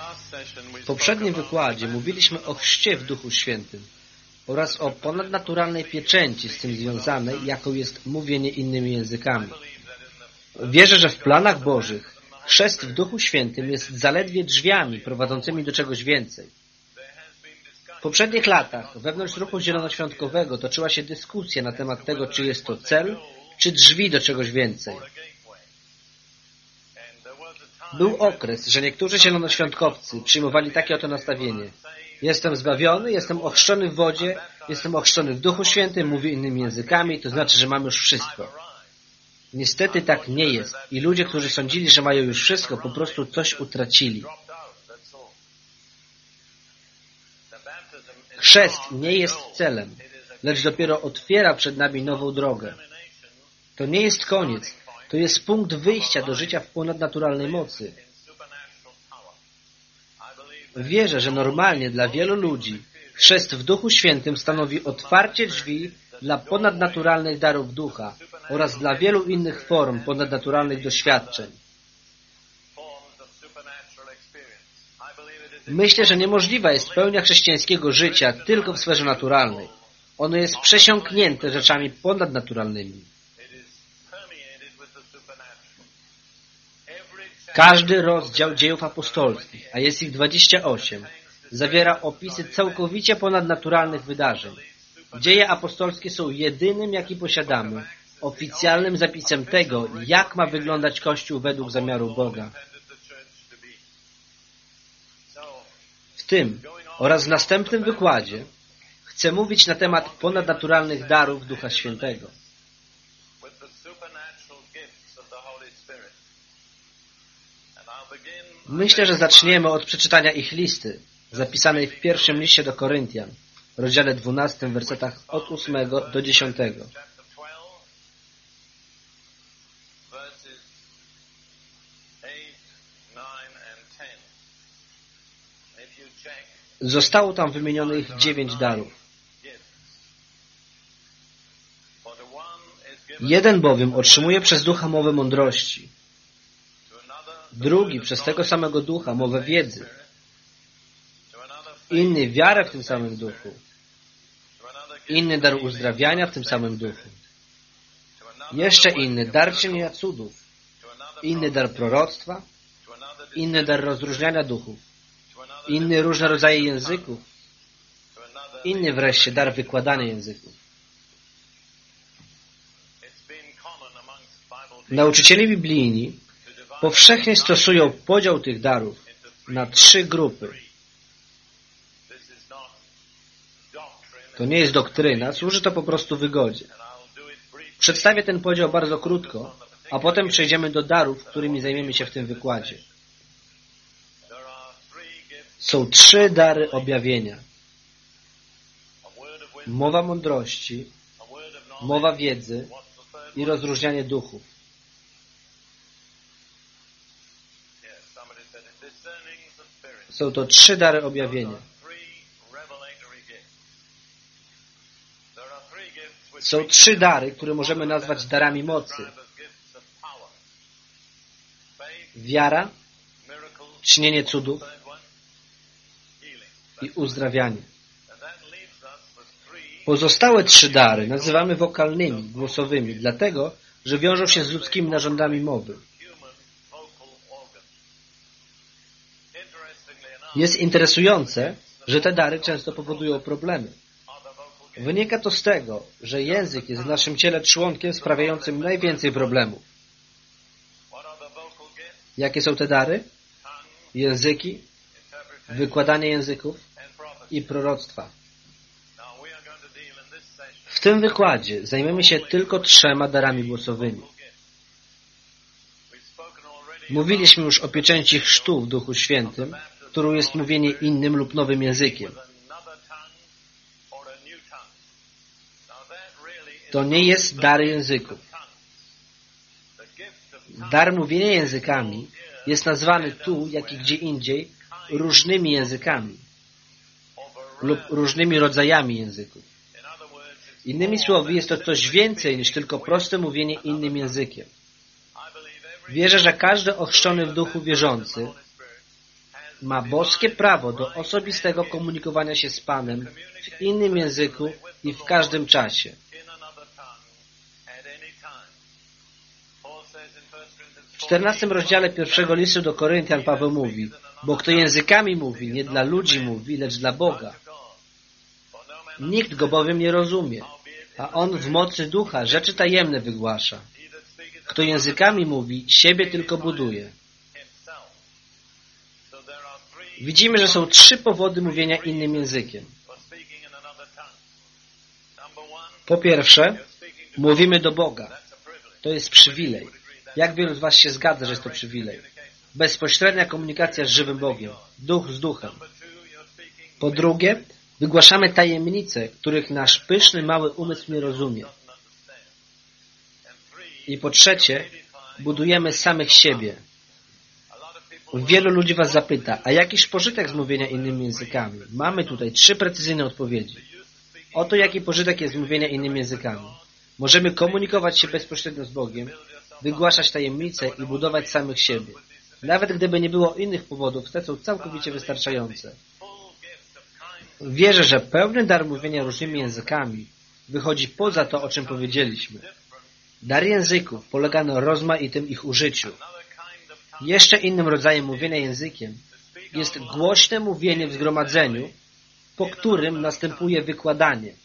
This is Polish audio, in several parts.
W poprzednim wykładzie mówiliśmy o chrzcie w Duchu Świętym oraz o ponadnaturalnej pieczęci z tym związanej, jaką jest mówienie innymi językami. Wierzę, że w planach Bożych chrzest w Duchu Świętym jest zaledwie drzwiami prowadzącymi do czegoś więcej. W poprzednich latach wewnątrz ruchu zielonoświątkowego toczyła się dyskusja na temat tego, czy jest to cel, czy drzwi do czegoś więcej. Był okres, że niektórzy zielonoświątkowcy przyjmowali takie oto nastawienie. Jestem zbawiony, jestem ochrzczony w wodzie, jestem ochrzczony w Duchu Świętym, mówię innymi językami, to znaczy, że mam już wszystko. Niestety tak nie jest i ludzie, którzy sądzili, że mają już wszystko, po prostu coś utracili. Chrzest nie jest celem, lecz dopiero otwiera przed nami nową drogę. To nie jest koniec, to jest punkt wyjścia do życia w ponadnaturalnej mocy. Wierzę, że normalnie dla wielu ludzi chrzest w Duchu Świętym stanowi otwarcie drzwi dla ponadnaturalnych darów ducha oraz dla wielu innych form ponadnaturalnych doświadczeń. Myślę, że niemożliwa jest pełnia chrześcijańskiego życia tylko w sferze naturalnej. Ono jest przesiąknięte rzeczami ponadnaturalnymi. Każdy rozdział dziejów apostolskich, a jest ich 28, zawiera opisy całkowicie ponadnaturalnych wydarzeń. Dzieje apostolskie są jedynym, jaki posiadamy, oficjalnym zapisem tego, jak ma wyglądać Kościół według zamiaru Boga. W tym oraz w następnym wykładzie chcę mówić na temat ponadnaturalnych darów Ducha Świętego. Myślę, że zaczniemy od przeczytania ich listy, zapisanej w pierwszym liście do Koryntian, w rozdziale 12, wersetach od 8 do 10. Zostało tam wymienionych 9 darów. Jeden bowiem otrzymuje przez Ducha mowę mądrości, drugi przez tego samego Ducha mowę wiedzy, inny wiarę w tym samym Duchu, inny dar uzdrawiania w tym samym Duchu, jeszcze inny dar czynienia cudów, inny dar proroctwa, inny dar rozróżniania duchów, inny różne rodzaje języków, inny wreszcie dar wykładania języków. Nauczyciele biblijni powszechnie stosują podział tych darów na 3 grupy. To nie jest doktryna, służy to po prostu wygodzie. Przedstawię ten podział bardzo krótko, a potem przejdziemy do darów, którymi zajmiemy się w tym wykładzie. Są 3 dary objawienia. Mowa mądrości, mowa wiedzy i rozróżnianie duchów. Są to 3 dary objawienia. Są 3 dary, które możemy nazwać darami mocy. Wiara, czynienie cudów i uzdrawianie. Pozostałe 3 dary nazywamy wokalnymi, głosowymi, dlatego, że wiążą się z ludzkimi narządami mowy. Jest interesujące, że te dary często powodują problemy. Wynika to z tego, że język jest w naszym ciele członkiem sprawiającym najwięcej problemów. Jakie są te dary? Języki, wykładanie języków i proroctwa. W tym wykładzie zajmiemy się tylko 3 darami głosowymi. Mówiliśmy już o pieczęci chrztu w Duchu Świętym, którą jest mówienie innym lub nowym językiem. To nie jest dar języków. Dar mówienia językami jest nazwany tu, jak i gdzie indziej, różnymi językami lub różnymi rodzajami języków. Innymi słowy, jest to coś więcej niż tylko proste mówienie innym językiem. Wierzę, że każdy ochrzczony w Duchu wierzący ma boskie prawo do osobistego komunikowania się z Panem w innym języku i w każdym czasie. W 14 rozdziale 1 listu do Koryntian Paweł mówi: bo kto językami mówi, nie dla ludzi mówi, lecz dla Boga. Nikt go bowiem nie rozumie, a on w mocy ducha rzeczy tajemne wygłasza. Kto językami mówi, siebie tylko buduje. Widzimy, że są 3 powody mówienia innym językiem. Po pierwsze, mówimy do Boga. To jest przywilej. Jak wielu z Was się zgadza, że jest to przywilej? Bezpośrednia komunikacja z żywym Bogiem. Duch z duchem. Po drugie, wygłaszamy tajemnice, których nasz pyszny, mały umysł nie rozumie. I po trzecie, budujemy samych siebie. Wielu ludzi Was zapyta, a jakiż pożytek z mówienia innymi językami? Mamy tutaj 3 precyzyjne odpowiedzi. Oto jaki pożytek jest z mówienia innymi językami. Możemy komunikować się bezpośrednio z Bogiem, wygłaszać tajemnice i budować samych siebie. Nawet gdyby nie było innych powodów, te są całkowicie wystarczające. Wierzę, że pełny dar mówienia różnymi językami wychodzi poza to, o czym powiedzieliśmy. Dar języków polega na rozmaitym ich użyciu. Jeszcze innym rodzajem mówienia językiem jest głośne mówienie w zgromadzeniu, po którym następuje wykładanie.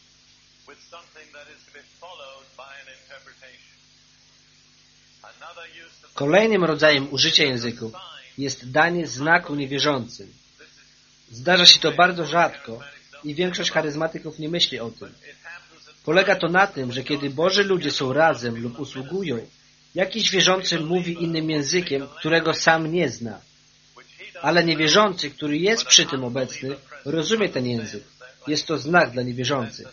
Kolejnym rodzajem użycia języków jest danie znaku niewierzącym. Zdarza się to bardzo rzadko i większość charyzmatyków nie myśli o tym. Polega to na tym, że kiedy Boży ludzie są razem lub usługują, jakiś wierzący mówi innym językiem, którego sam nie zna. Ale niewierzący, który jest przy tym obecny, rozumie ten język. Jest to znak dla niewierzących.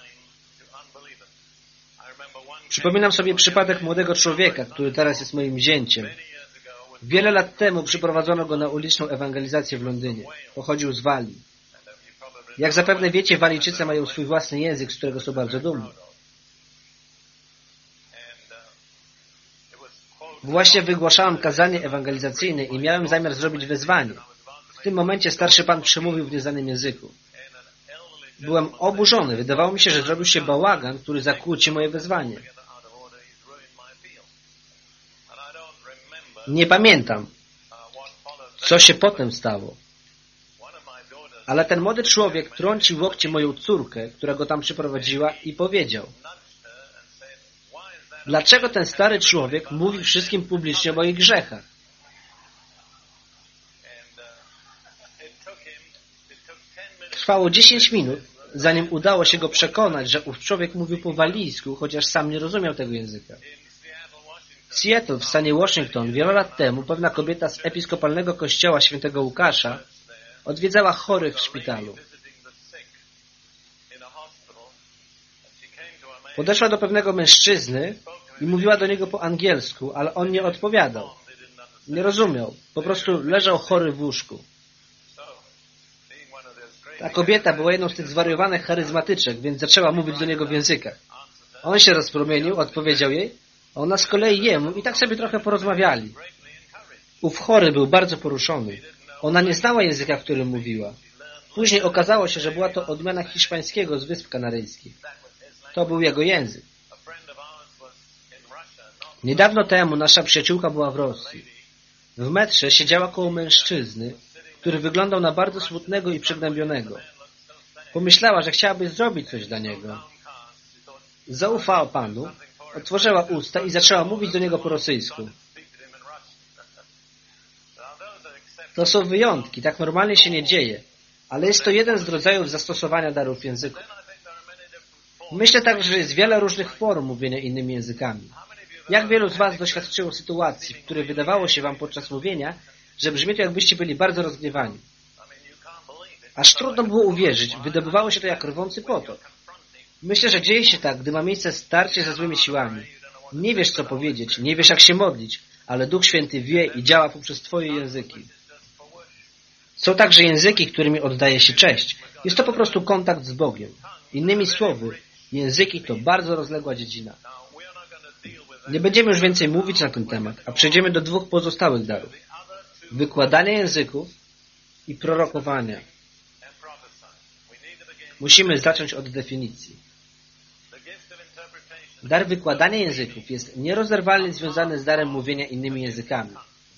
Przypominam sobie przypadek młodego człowieka, który teraz jest moim zięciem. Wiele lat temu przyprowadzono go na uliczną ewangelizację w Londynie. Pochodził z Walii. Jak zapewne wiecie, Walijczycy mają swój własny język, z którego są bardzo dumni. Właśnie wygłaszałem kazanie ewangelizacyjne i miałem zamiar zrobić wezwanie. W tym momencie starszy pan przemówił w nieznanym języku. Byłem oburzony. Wydawało mi się, że zrobił się bałagan, który zakłóci moje wezwanie. Nie pamiętam, co się potem stało. Ale ten młody człowiek trącił łokciem moją córkę, która go tam przyprowadziła, i powiedział: dlaczego ten stary człowiek mówi wszystkim publicznie o moich grzechach? Trwało 10 minut, zanim udało się go przekonać, że ów człowiek mówił po walijsku, chociaż sam nie rozumiał tego języka. W Seattle, w stanie Washington, wiele lat temu pewna kobieta z episkopalnego kościoła świętego Łukasza odwiedzała chorych w szpitalu. Podeszła do pewnego mężczyzny i mówiła do niego po angielsku, ale on nie odpowiadał. Nie rozumiał. Po prostu leżał chory w łóżku. Ta kobieta była jedną z tych zwariowanych charyzmatyczek, więc zaczęła mówić do niego w językach. On się rozpromienił, odpowiedział jej, a ona z kolei jemu i tak sobie trochę porozmawiali. Ów chory był bardzo poruszony. Ona nie znała języka, w którym mówiła. Później okazało się, że była to odmiana hiszpańskiego z Wysp Kanaryjskich. To był jego język. Niedawno temu nasza przyjaciółka była w Rosji. W metrze siedziała koło mężczyzny, który wyglądał na bardzo smutnego i przygnębionego. Pomyślała, że chciałaby zrobić coś dla niego. Zaufała Panu, otworzyła usta i zaczęła mówić do niego po rosyjsku. To są wyjątki, tak normalnie się nie dzieje, ale jest to jeden z rodzajów zastosowania darów języków. Myślę także, że jest wiele różnych form mówienia innymi językami. Jak wielu z Was doświadczyło sytuacji, w której wydawało się Wam podczas mówienia, że brzmi to, jakbyście byli bardzo rozgniewani. Aż trudno było uwierzyć, wydobywało się to jak rwący potok. Myślę, że dzieje się tak, gdy ma miejsce starcie ze złymi siłami. Nie wiesz, co powiedzieć, nie wiesz, jak się modlić, ale Duch Święty wie i działa poprzez Twoje języki. Są także języki, którymi oddaje się cześć. Jest to po prostu kontakt z Bogiem. Innymi słowy, języki to bardzo rozległa dziedzina. Nie będziemy już więcej mówić na ten temat, a przejdziemy do 2 pozostałych darów. Wykładania języków i prorokowania. Musimy zacząć od definicji. Dar wykładania języków jest nierozerwalnie związany z darem mówienia innymi językami.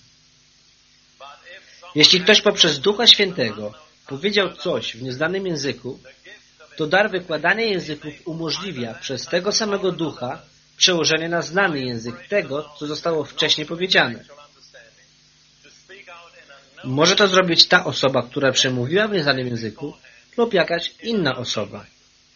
Jeśli ktoś poprzez Ducha Świętego powiedział coś w nieznanym języku, to dar wykładania języków umożliwia przez tego samego Ducha przełożenie na znany język tego, co zostało wcześniej powiedziane. Może to zrobić ta osoba, która przemówiła w nieznanym języku, lub jakaś inna osoba.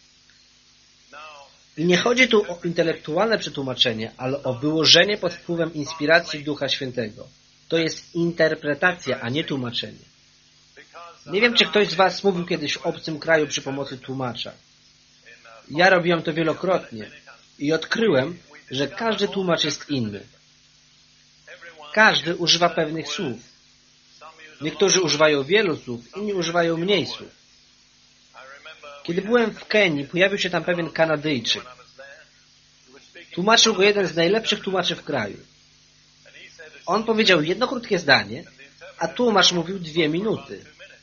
I nie chodzi tu o intelektualne przetłumaczenie, ale o wyłożenie pod wpływem inspiracji Ducha Świętego. To jest interpretacja, a nie tłumaczenie. Nie wiem, czy ktoś z Was mówił kiedyś w obcym kraju przy pomocy tłumacza. Ja robiłem to wielokrotnie i odkryłem, że każdy tłumacz jest inny. Każdy używa pewnych słów. Niektórzy używają wielu słów, inni używają mniej słów. Kiedy byłem w Kenii, pojawił się tam pewien Kanadyjczyk. Tłumaczył go jeden z najlepszych tłumaczy w kraju. On powiedział jedno krótkie zdanie, a tłumacz mówił 2 minuty.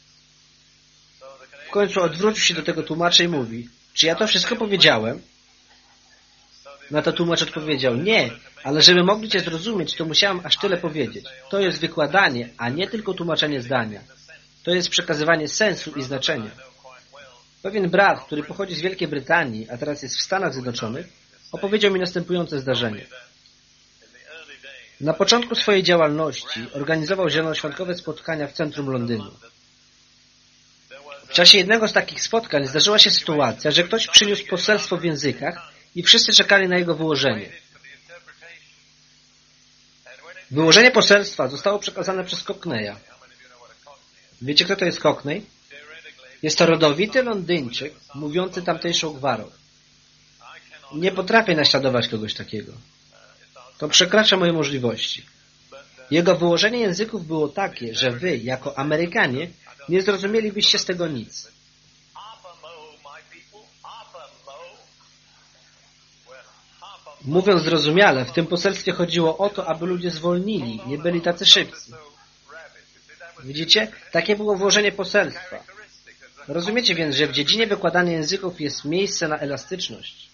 W końcu odwrócił się do tego tłumacza i mówi: czy ja to wszystko powiedziałem? Na to tłumacz odpowiedział: nie, ale żeby mogli Cię zrozumieć, to musiałem aż tyle powiedzieć. To jest wykładanie, a nie tylko tłumaczenie zdania. To jest przekazywanie sensu i znaczenia. Pewien brat, który pochodzi z Wielkiej Brytanii, a teraz jest w Stanach Zjednoczonych, opowiedział mi następujące zdarzenie. Na początku swojej działalności organizował zielonoświątkowe spotkania w centrum Londynu. W czasie jednego z takich spotkań zdarzyła się sytuacja, że ktoś przyniósł poselstwo w językach i wszyscy czekali na jego wyłożenie. Wyłożenie poselstwa zostało przekazane przez Cockneya. Wiecie, kto to jest Cockney? Jest to rodowity Londyńczyk, mówiący tamtejszą gwarą. Nie potrafię naśladować kogoś takiego. To przekracza moje możliwości. Jego wyłożenie języków było takie, że wy, jako Amerykanie, nie zrozumielibyście z tego nic. Mówiąc zrozumiale, w tym poselstwie chodziło o to, aby ludzie zwolnili, nie byli tacy szybcy. Widzicie? Takie było włożenie poselstwa. Rozumiecie więc, że w dziedzinie wykładania języków jest miejsce na elastyczność.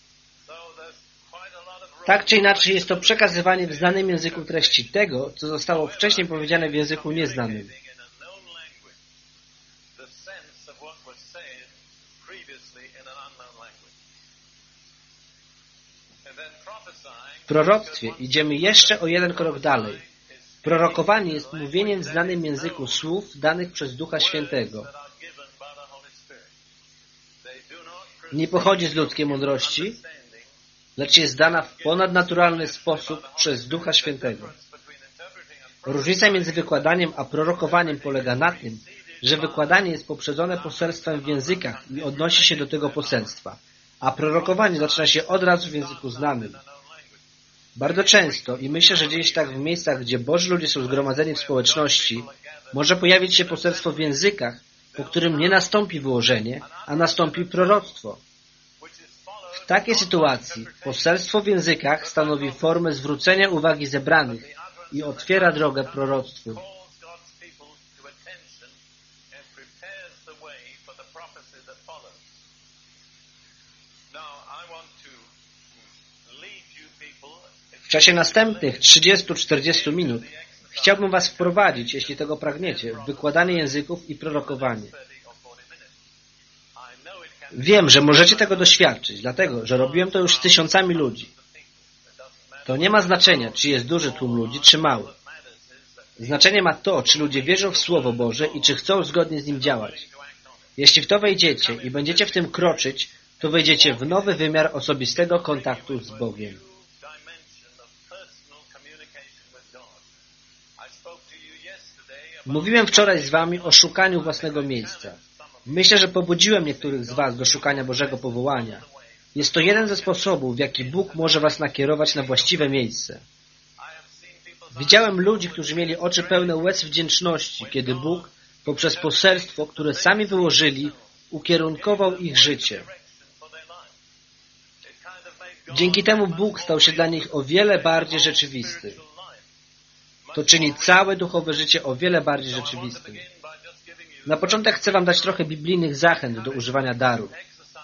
Tak czy inaczej jest to przekazywanie w znanym języku treści tego, co zostało wcześniej powiedziane w języku nieznanym. W proroctwie idziemy jeszcze o jeden krok dalej. Prorokowanie jest mówieniem w znanym języku słów danych przez Ducha Świętego. Nie pochodzi z ludzkiej mądrości, lecz jest dana w ponadnaturalny sposób przez Ducha Świętego. Różnica między wykładaniem a prorokowaniem polega na tym, że wykładanie jest poprzedzone poselstwem w językach i odnosi się do tego poselstwa, a prorokowanie zaczyna się od razu w języku znanym. Bardzo często, i myślę, że dzieje się tak w miejscach, gdzie Boży ludzie są zgromadzeni w społeczności, może pojawić się poselstwo w językach, po którym nie nastąpi wyłożenie, a nastąpi proroctwo. W takiej sytuacji poselstwo w językach stanowi formę zwrócenia uwagi zebranych i otwiera drogę proroctwu. W czasie następnych 30-40 minut chciałbym Was wprowadzić, jeśli tego pragniecie, w wykładanie języków i prorokowanie. Wiem, że możecie tego doświadczyć, dlatego, że robiłem to już z tysiącami ludzi. To nie ma znaczenia, czy jest duży tłum ludzi, czy mały. Znaczenie ma to, czy ludzie wierzą w Słowo Boże i czy chcą zgodnie z nim działać. Jeśli w to wejdziecie i będziecie w tym kroczyć, to wejdziecie w nowy wymiar osobistego kontaktu z Bogiem. Mówiłem wczoraj z Wami o szukaniu własnego miejsca. Myślę, że pobudziłem niektórych z Was do szukania Bożego powołania. Jest to jeden ze sposobów, w jaki Bóg może Was nakierować na właściwe miejsce. Widziałem ludzi, którzy mieli oczy pełne łez wdzięczności, kiedy Bóg, poprzez poselstwo, które sami wyłożyli, ukierunkował ich życie. Dzięki temu Bóg stał się dla nich o wiele bardziej rzeczywisty. To czyni całe duchowe życie o wiele bardziej rzeczywistym. Na początek chcę wam dać trochę biblijnych zachęt do używania darów.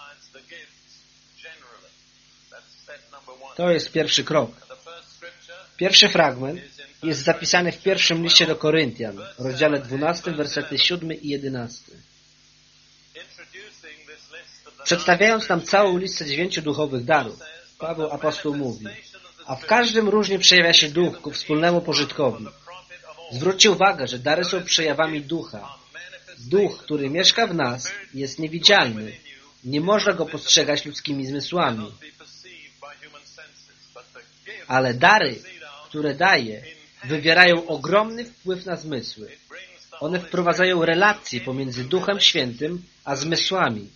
To jest pierwszy krok. Pierwszy fragment jest zapisany w pierwszym liście do Koryntian, w rozdziale 12, wersety 7 i 11. Przedstawiając nam całą listę 9 duchowych darów, Paweł apostoł mówi: a w każdym różnie przejawia się duch ku wspólnemu pożytkowi. Zwróćcie uwagę, że dary są przejawami ducha. Duch, który mieszka w nas, jest niewidzialny. Nie można go postrzegać ludzkimi zmysłami. Ale dary, które daje, wywierają ogromny wpływ na zmysły. One wprowadzają relacje pomiędzy Duchem Świętym a zmysłami.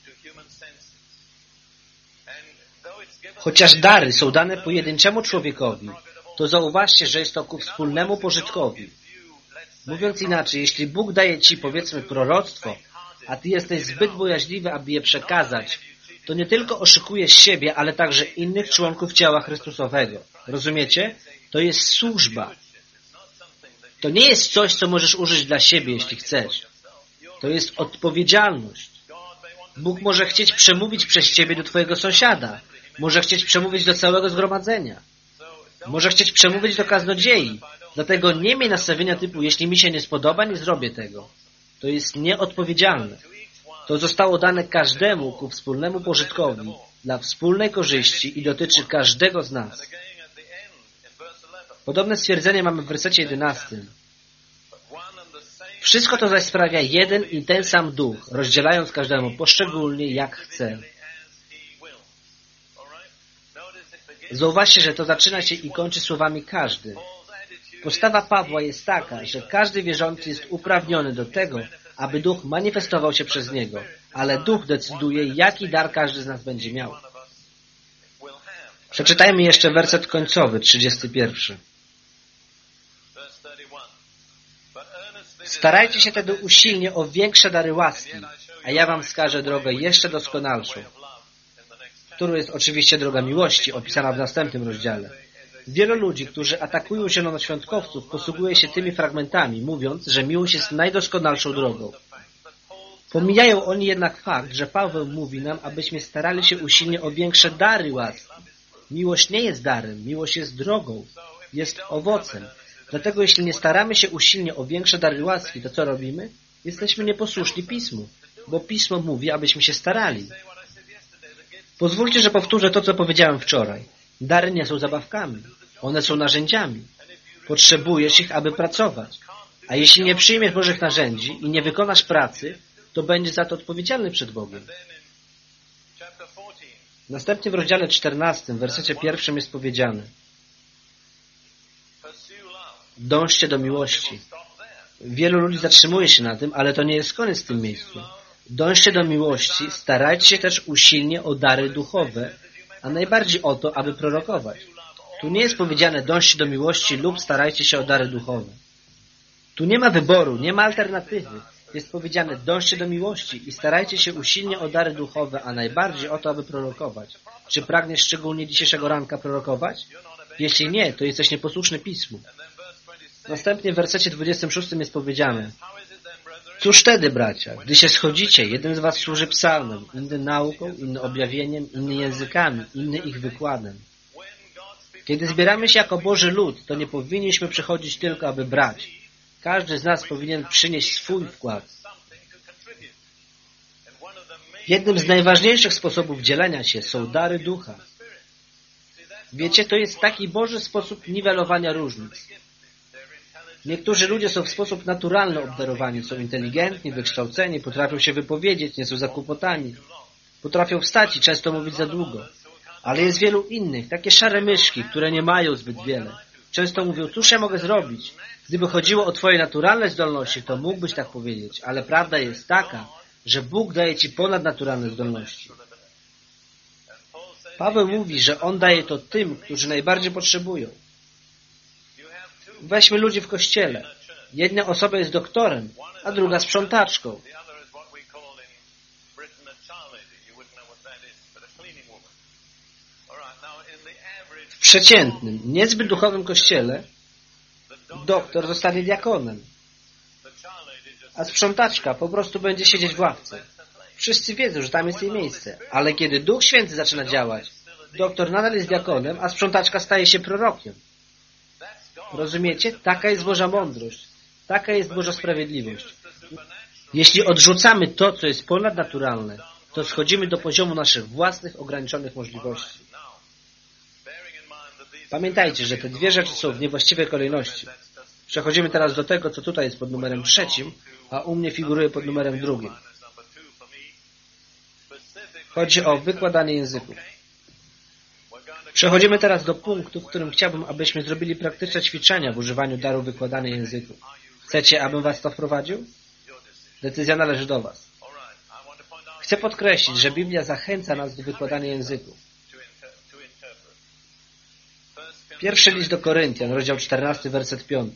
Chociaż dary są dane pojedynczemu człowiekowi, to zauważcie, że jest to ku wspólnemu pożytkowi. Mówiąc inaczej, jeśli Bóg daje ci, powiedzmy, proroctwo, a ty jesteś zbyt bojaźliwy, aby je przekazać, to nie tylko oszukujesz siebie, ale także innych członków ciała Chrystusowego. Rozumiecie? To jest służba. To nie jest coś, co możesz użyć dla siebie, jeśli chcesz. To jest odpowiedzialność. Bóg może chcieć przemówić przez ciebie do twojego sąsiada. Może chcieć przemówić do całego zgromadzenia. Może chcieć przemówić do kaznodziei. Dlatego nie miej nastawienia typu, jeśli mi się nie spodoba, nie zrobię tego. To jest nieodpowiedzialne. To zostało dane każdemu ku wspólnemu pożytkowi, dla wspólnej korzyści i dotyczy każdego z nas. Podobne stwierdzenie mamy w wersecie 11. Wszystko to zaś sprawia jeden i ten sam duch, rozdzielając każdemu poszczególnie jak chce. Zauważcie, że to zaczyna się i kończy słowami każdy. Postawa Pawła jest taka, że każdy wierzący jest uprawniony do tego, aby duch manifestował się przez niego, ale duch decyduje, jaki dar każdy z nas będzie miał. Przeczytajmy jeszcze werset końcowy, 31. Starajcie się tedy usilnie o większe dary łaski, a ja wam wskażę drogę jeszcze doskonalszą, którą jest oczywiście droga miłości, opisana w następnym rozdziale. Wielu ludzi, którzy atakują zielonoświątkowców, posługuje się tymi fragmentami, mówiąc, że miłość jest najdoskonalszą drogą. Pomijają oni jednak fakt, że Paweł mówi nam, abyśmy starali się usilnie o większe dary łaski. Miłość nie jest darem, miłość jest drogą, jest owocem. Dlatego jeśli nie staramy się usilnie o większe dary łaski, to co robimy? Jesteśmy nieposłuszni Pismu, bo Pismo mówi, abyśmy się starali. Pozwólcie, że powtórzę to, co powiedziałem wczoraj. Dary nie są zabawkami. One są narzędziami. Potrzebujesz ich, aby pracować. A jeśli nie przyjmiesz Bożych narzędzi i nie wykonasz pracy, to będziesz za to odpowiedzialny przed Bogiem. Następnie w rozdziale 14, w wersecie 1 jest powiedziane: dążcie do miłości. Wielu ludzi zatrzymuje się na tym, ale to nie jest koniec w tym miejscu. Dążcie do miłości, starajcie się też usilnie o dary duchowe, a najbardziej o to, aby prorokować. Tu nie jest powiedziane dążcie do miłości lub starajcie się o dary duchowe. Tu nie ma wyboru, nie ma alternatywy. Jest powiedziane dążcie do miłości i starajcie się usilnie o dary duchowe, a najbardziej o to, aby prorokować. Czy pragniesz szczególnie dzisiejszego ranka prorokować? Jeśli nie, to jesteś nieposłuszny Pismu. Następnie w wersecie 26 jest powiedziane: cóż wtedy, bracia, gdy się schodzicie, jeden z was służy psalmem, inny nauką, inny objawieniem, inny językami, inny ich wykładem. Kiedy zbieramy się jako Boży lud, to nie powinniśmy przychodzić tylko, aby brać. Każdy z nas powinien przynieść swój wkład. Jednym z najważniejszych sposobów dzielenia się są dary ducha. Wiecie, to jest taki Boży sposób niwelowania różnic. Niektórzy ludzie są w sposób naturalny obdarowani, są inteligentni, wykształceni, potrafią się wypowiedzieć, nie są zakłopotani, potrafią wstać i często mówić za długo. Ale jest wielu innych, takie szare myszki, które nie mają zbyt wiele. Często mówią, cóż ja mogę zrobić? Gdyby chodziło o twoje naturalne zdolności, to mógłbyś tak powiedzieć, ale prawda jest taka, że Bóg daje ci ponadnaturalne zdolności. Paweł mówi, że On daje to tym, którzy najbardziej potrzebują. Weźmy ludzi w kościele. Jedna osoba jest doktorem, a druga sprzątaczką. W przeciętnym, niezbyt duchowym kościele doktor zostanie diakonem, a sprzątaczka po prostu będzie siedzieć w ławce. Wszyscy wiedzą, że tam jest jej miejsce, ale kiedy Duch Święty zaczyna działać, doktor nadal jest diakonem, a sprzątaczka staje się prorokiem. Rozumiecie? Taka jest Boża mądrość. Taka jest Boża sprawiedliwość. Jeśli odrzucamy to, co jest ponadnaturalne, to schodzimy do poziomu naszych własnych, ograniczonych możliwości. Pamiętajcie, że te dwie rzeczy są w niewłaściwej kolejności. Przechodzimy teraz do tego, co tutaj jest pod numerem 3, a u mnie figuruje pod numerem 2. Chodzi o wykładanie języków. Przechodzimy teraz do punktu, w którym chciałbym, abyśmy zrobili praktyczne ćwiczenia w używaniu daru wykładania języków. Chcecie, abym was to wprowadził? Decyzja należy do was. Chcę podkreślić, że Biblia zachęca nas do wykładania języków. Pierwszy list do Koryntian, rozdział 14, werset 5.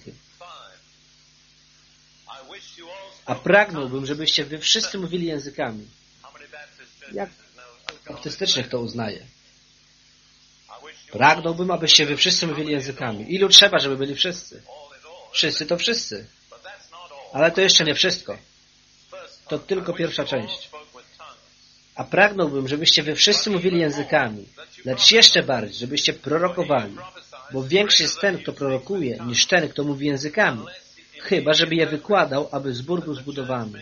A pragnąłbym, żebyście wy wszyscy mówili językami. Jak baptystycznych to uznaje? Pragnąłbym, abyście wy wszyscy mówili językami. Ilu trzeba, żeby byli wszyscy? Wszyscy to wszyscy. Ale to jeszcze nie wszystko. To tylko pierwsza część. A pragnąłbym, żebyście wy wszyscy mówili językami, lecz jeszcze bardziej, żebyście prorokowali, bo większy jest ten, kto prorokuje, niż ten, kto mówi językami, chyba żeby je wykładał, aby zbór był zbudowany.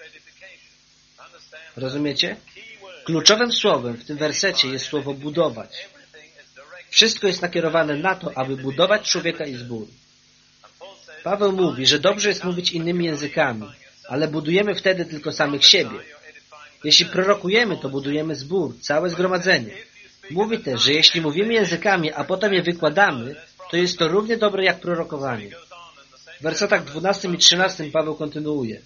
Rozumiecie? Kluczowym słowem w tym wersecie jest słowo budować. Wszystko jest nakierowane na to, aby budować człowieka i zbór. Paweł mówi, że dobrze jest mówić innymi językami, ale budujemy wtedy tylko samych siebie. Jeśli prorokujemy, to budujemy zbór, całe zgromadzenie. Mówi też, że jeśli mówimy językami, a potem je wykładamy, to jest to równie dobre jak prorokowanie. W wersetach 12 i 13 Paweł kontynuuje.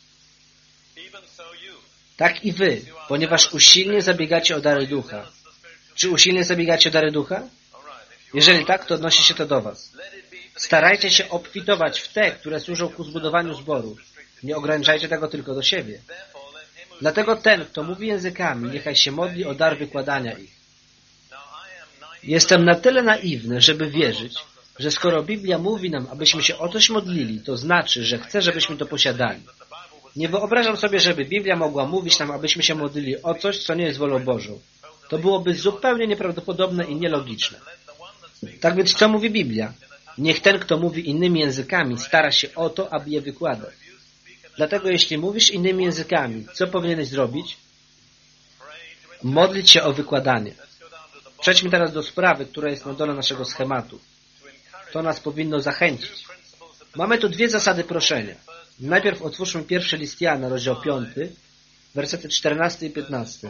Tak i wy, ponieważ usilnie zabiegacie o dary ducha. Czy usilnie zabiegacie o dary ducha? Jeżeli tak, to odnosi się to do was. Starajcie się obfitować w te, które służą ku zbudowaniu zboru. Nie ograniczajcie tego tylko do siebie. Dlatego ten, kto mówi językami, niechaj się modli o dar wykładania ich. Jestem na tyle naiwny, żeby wierzyć, że skoro Biblia mówi nam, abyśmy się o coś modlili, to znaczy, że chce, żebyśmy to posiadali. Nie wyobrażam sobie, żeby Biblia mogła mówić nam, abyśmy się modlili o coś, co nie jest wolą Bożą. To byłoby zupełnie nieprawdopodobne i nielogiczne. Tak więc co mówi Biblia? Niech ten, kto mówi innymi językami, stara się o to, aby je wykładać. Dlatego jeśli mówisz innymi językami, co powinieneś zrobić? Modlić się o wykładanie. Przejdźmy teraz do sprawy, która jest na dole naszego schematu. To nas powinno zachęcić. Mamy tu dwie zasady proszenia. Najpierw otwórzmy pierwszy list Jana, rozdział 5, wersety 14 i 15.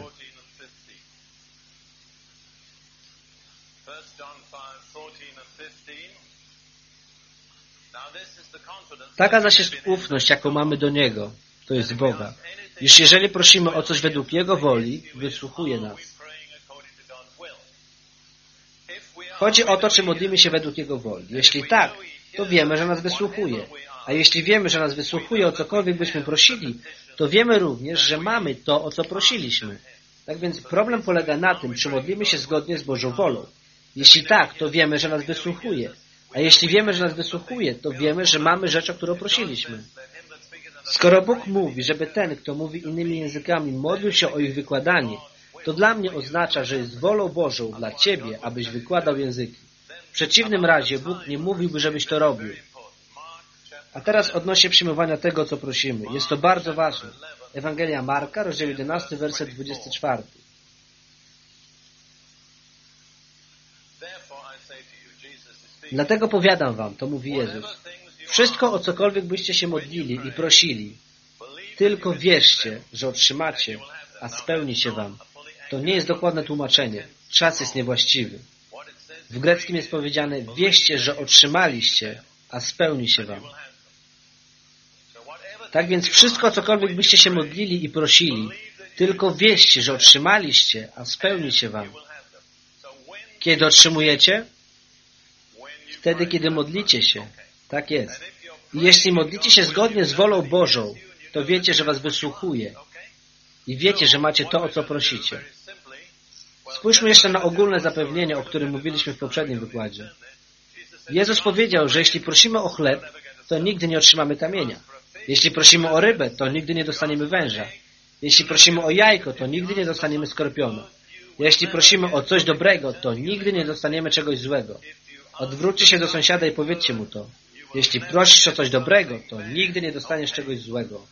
Taka zaś jest ufność, jaką mamy do Niego, to jest Boga, iż jeżeli prosimy o coś według Jego woli, wysłuchuje nas. Chodzi o to, czy modlimy się według Jego woli. Jeśli tak, to wiemy, że nas wysłuchuje. A jeśli wiemy, że nas wysłuchuje o cokolwiek byśmy prosili, to wiemy również, że mamy to, o co prosiliśmy. Tak więc problem polega na tym, czy modlimy się zgodnie z Bożą wolą. Jeśli tak, to wiemy, że nas wysłuchuje. A jeśli wiemy, że nas wysłuchuje, to wiemy, że mamy rzecz, o którą prosiliśmy. Skoro Bóg mówi, żeby ten, kto mówi innymi językami, modlił się o ich wykładanie, to dla mnie oznacza, że jest wolą Bożą dla Ciebie, abyś wykładał języki. W przeciwnym razie Bóg nie mówiłby, żebyś to robił. A teraz odnośnie przyjmowania tego, co prosimy. Jest to bardzo ważne. Ewangelia Marka, rozdział 11, werset 24. Dlatego powiadam wam, to mówi Jezus, wszystko, o cokolwiek byście się modlili i prosili, tylko wierzcie, że otrzymacie, a spełni się wam. To nie jest dokładne tłumaczenie. Czas jest niewłaściwy. W greckim jest powiedziane, wierzcie, że otrzymaliście, a spełni się wam. Tak więc wszystko, o cokolwiek byście się modlili i prosili, tylko wierzcie, że otrzymaliście, a spełni się wam. Kiedy otrzymujecie? Wtedy, kiedy modlicie się. Tak jest. I jeśli modlicie się zgodnie z wolą Bożą, to wiecie, że was wysłuchuje. I wiecie, że macie to, o co prosicie. Spójrzmy jeszcze na ogólne zapewnienie, o którym mówiliśmy w poprzednim wykładzie. Jezus powiedział, że jeśli prosimy o chleb, to nigdy nie otrzymamy kamienia. Jeśli prosimy o rybę, to nigdy nie dostaniemy węża. Jeśli prosimy o jajko, to nigdy nie dostaniemy skorpiona. Jeśli prosimy o coś dobrego, to nigdy nie dostaniemy czegoś złego. Odwróćcie się do sąsiada i powiedzcie mu to. Jeśli prosisz o coś dobrego, to nigdy nie dostaniesz czegoś złego.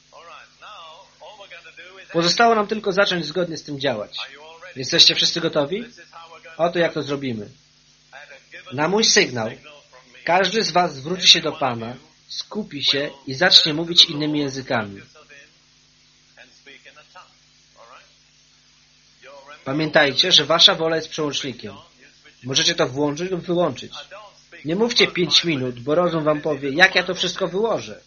Pozostało nam tylko zacząć zgodnie z tym działać. Jesteście wszyscy gotowi? Oto jak to zrobimy. Na mój sygnał każdy z was zwróci się do Pana, skupi się i zacznie mówić innymi językami. Pamiętajcie, że wasza wola jest przełącznikiem. Możecie to włączyć lub wyłączyć. Nie mówcie 5 minut, bo rozum wam powie, jak ja to wszystko wyłożę.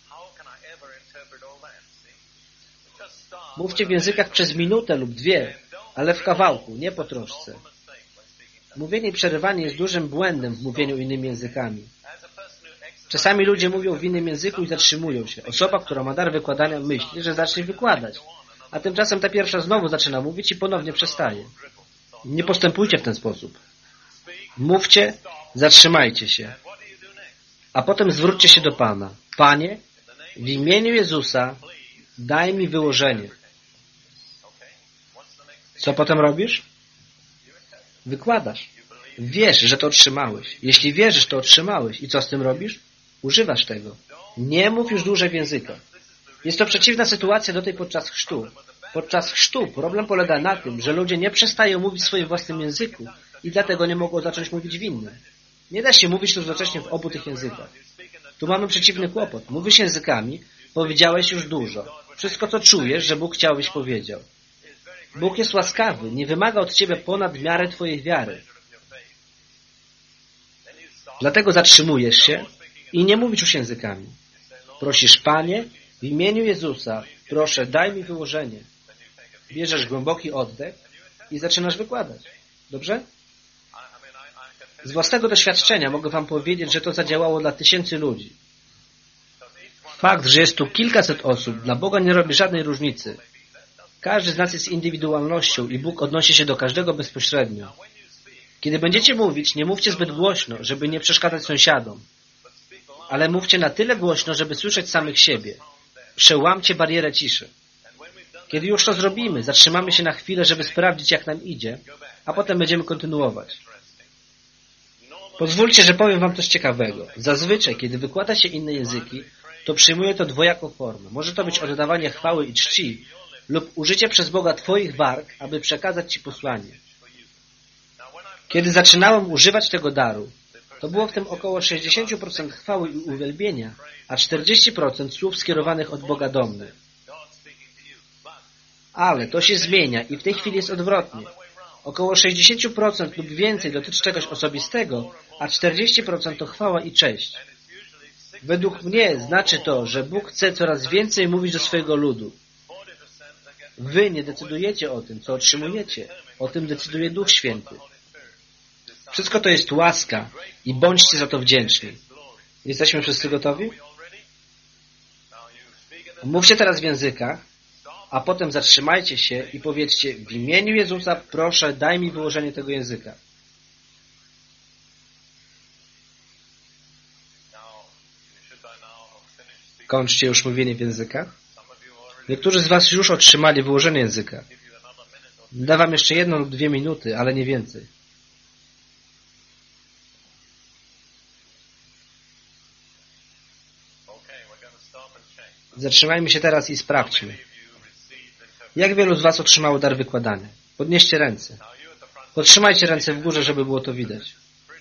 Mówcie w językach przez minutę lub 2, ale w kawałku, nie po troszce. Mówienie i przerywanie jest dużym błędem w mówieniu innymi językami. Czasami ludzie mówią w innym języku i zatrzymują się. Osoba, która ma dar wykładania, myśli, że zacznie wykładać. A tymczasem ta pierwsza znowu zaczyna mówić i ponownie przestaje. Nie postępujcie w ten sposób. Mówcie, zatrzymajcie się. A potem zwróćcie się do Pana. Panie, w imieniu Jezusa daj mi wyłożenie. Co potem robisz? Wykładasz. Wiesz, że to otrzymałeś. Jeśli wierzysz, to otrzymałeś. I co z tym robisz? Używasz tego. Nie mów już dłużej w językach. Jest to przeciwna sytuacja do tej podczas chrztu. Podczas chrztu problem polega na tym, że ludzie nie przestają mówić w swoim własnym języku i dlatego nie mogą zacząć mówić w innym. Nie da się mówić równocześnie w obu tych językach. Tu mamy przeciwny kłopot. Mówisz językami, powiedziałeś już dużo. Wszystko, co czujesz, że Bóg chciał, byś powiedział. Bóg jest łaskawy, nie wymaga od ciebie ponad miarę twojej wiary. Dlatego zatrzymujesz się i nie mówisz już językami. Prosisz, Panie, w imieniu Jezusa, proszę, daj mi wyłożenie. Bierzesz głęboki oddech i zaczynasz wykładać. Dobrze? Z własnego doświadczenia mogę wam powiedzieć, że to zadziałało dla tysięcy ludzi. Fakt, że jest tu kilkaset osób, dla Boga nie robi żadnej różnicy. Każdy z nas jest indywidualnością i Bóg odnosi się do każdego bezpośrednio. Kiedy będziecie mówić, nie mówcie zbyt głośno, żeby nie przeszkadzać sąsiadom. Ale mówcie na tyle głośno, żeby słyszeć samych siebie. Przełamcie barierę ciszy. Kiedy już to zrobimy, zatrzymamy się na chwilę, żeby sprawdzić, jak nam idzie, a potem będziemy kontynuować. Pozwólcie, że powiem wam coś ciekawego. Zazwyczaj, kiedy wykłada się inne języki, to przyjmuje to dwojaką formę. Może to być oddawanie chwały i czci lub użycie przez Boga twoich warg, aby przekazać ci posłanie. Kiedy zaczynałem używać tego daru, to było w tym około 60% chwały i uwielbienia, a 40% słów skierowanych od Boga do mnie. Ale to się zmienia i w tej chwili jest odwrotnie. Około 60% lub więcej dotyczy czegoś osobistego, a 40% to chwała i cześć. Według mnie znaczy to, że Bóg chce coraz więcej mówić do swojego ludu. Wy nie decydujecie o tym, co otrzymujecie. O tym decyduje Duch Święty. Wszystko to jest łaska i bądźcie za to wdzięczni. Jesteśmy wszyscy gotowi? Mówcie teraz w językach, a potem zatrzymajcie się i powiedzcie, w imieniu Jezusa proszę, daj mi wyłożenie tego języka. Kończcie już mówienie w językach. Niektórzy z was już otrzymali wyłożenie języka. Da wam jeszcze 1 lub 2 minuty, ale nie więcej. Zatrzymajmy się teraz i sprawdźmy. Jak wielu z was otrzymało dar wykładania? Podnieście ręce. Podtrzymajcie ręce w górze, żeby było to widać.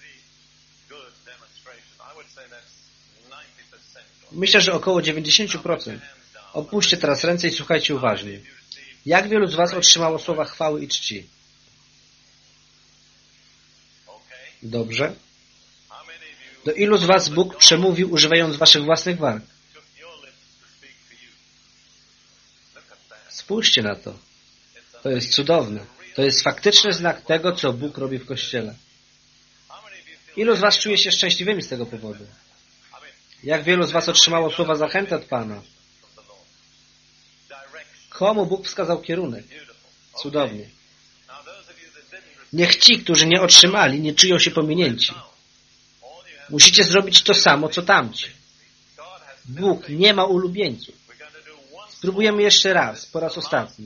Myślę, że około 90%. Opuśćcie teraz ręce i słuchajcie uważnie. Jak wielu z was otrzymało słowa chwały i czci? Dobrze. Do ilu z was Bóg przemówił, używając waszych własnych warg? Spójrzcie na to. To jest cudowne. To jest faktyczny znak tego, co Bóg robi w Kościele. Ilu z was czuje się szczęśliwymi z tego powodu? Jak wielu z was otrzymało słowa zachęty od Pana? Komu Bóg wskazał kierunek? Cudownie. Niech ci, którzy nie otrzymali, nie czują się pominięci. Musicie zrobić to samo, co tamci. Bóg nie ma ulubieńców. Spróbujemy jeszcze raz, po raz ostatni.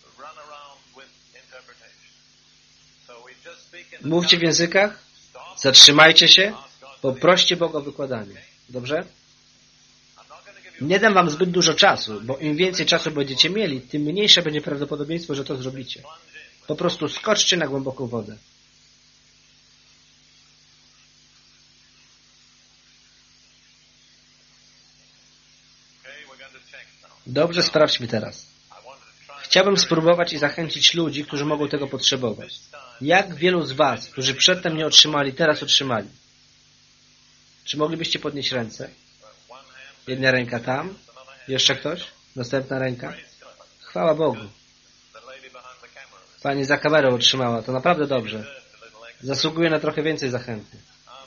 Mówcie w językach, zatrzymajcie się, poproście Boga o wykładanie. Dobrze? Nie dam wam zbyt dużo czasu, bo im więcej czasu będziecie mieli, tym mniejsze będzie prawdopodobieństwo, że to zrobicie. Po prostu skoczcie na głęboką wodę. Dobrze, sprawdźmy teraz. Chciałbym spróbować i zachęcić ludzi, którzy mogą tego potrzebować. Jak wielu z was, którzy przedtem nie otrzymali, teraz otrzymali? Czy moglibyście podnieść ręce? Jedna ręka tam. Jeszcze ktoś? Następna ręka. Chwała Bogu. Pani za kamerą otrzymała. To naprawdę dobrze. Zasługuje na trochę więcej zachęty.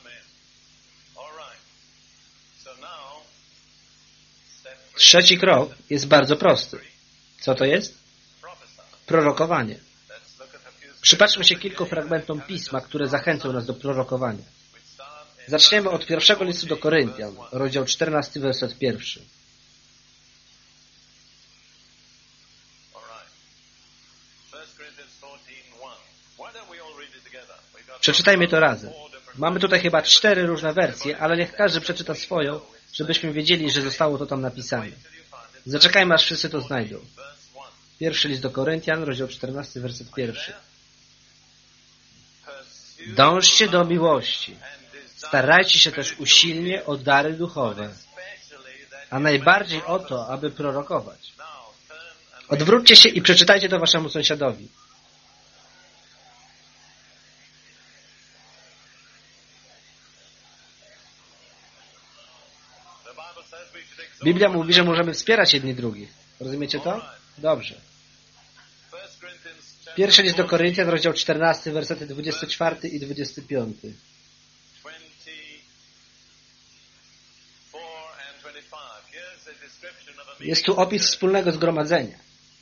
Trzeci krok jest bardzo prosty. Co to jest? Prorokowanie. Przypatrzmy się kilku fragmentom Pisma, które zachęcą nas do prorokowania. Zaczniemy od pierwszego listu do Koryntian, rozdział 14, werset 1. Przeczytajmy to razem. Mamy tutaj chyba 4 różne wersje, ale niech każdy przeczyta swoją, żebyśmy wiedzieli, że zostało to tam napisane. Zaczekajmy, aż wszyscy to znajdą. Pierwszy list do Koryntian, rozdział 14, werset 1. Dążcie do miłości. Starajcie się też usilnie o dary duchowe, a najbardziej o to, aby prorokować. Odwróćcie się i przeczytajcie to waszemu sąsiadowi. Biblia mówi, że możemy wspierać jedni drugich. Rozumiecie to? Dobrze. Pierwszy list do Koryntian, rozdział 14, wersety 24 i 25. Jest tu opis wspólnego zgromadzenia.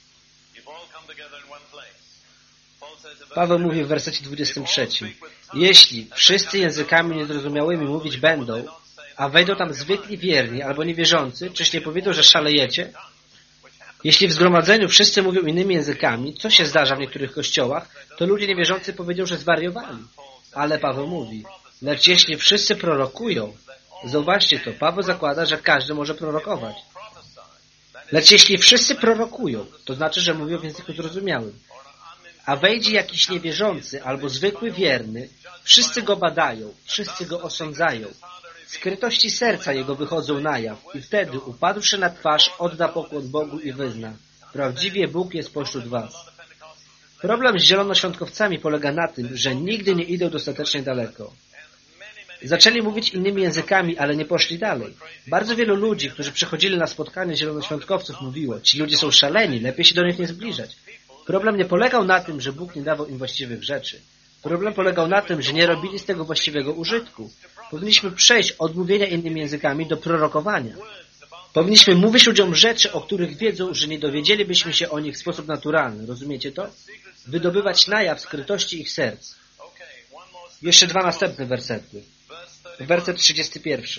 Paweł mówi w wersecie 23. Jeśli wszyscy językami niezrozumiałymi mówić będą, a wejdą tam zwykli wierni albo niewierzący, czyż nie powiedzą, że szalejecie? Jeśli w zgromadzeniu wszyscy mówią innymi językami, co się zdarza w niektórych kościołach, to ludzie niewierzący powiedzą, że zwariowali. Ale Paweł mówi, lecz jeśli wszyscy prorokują, zauważcie to, Paweł zakłada, że każdy może prorokować. Lecz jeśli wszyscy prorokują, to znaczy, że mówią w języku zrozumiałym. A wejdzie jakiś niewierzący albo zwykły wierny, wszyscy go badają, wszyscy go osądzają. Skrytości serca jego wychodzą na jaw i wtedy, upadłszy na twarz, odda pokłon Bogu i wyzna. Prawdziwie Bóg jest pośród was. Problem z zielonoświątkowcami polega na tym, że nigdy nie idą dostatecznie daleko. Zaczęli mówić innymi językami, ale nie poszli dalej. Bardzo wielu ludzi, którzy przychodzili na spotkanie zielonoświątkowców, mówiło, ci ludzie są szaleni, lepiej się do nich nie zbliżać. Problem nie polegał na tym, że Bóg nie dawał im właściwych rzeczy. Problem polegał na tym, że nie robili z tego właściwego użytku. Powinniśmy przejść od mówienia innymi językami do prorokowania. Powinniśmy mówić ludziom rzeczy, o których wiedzą, że nie dowiedzielibyśmy się o nich w sposób naturalny. Rozumiecie to? Wydobywać na jaw skrytości ich serc. Jeszcze 2 następne wersety. Werset 31.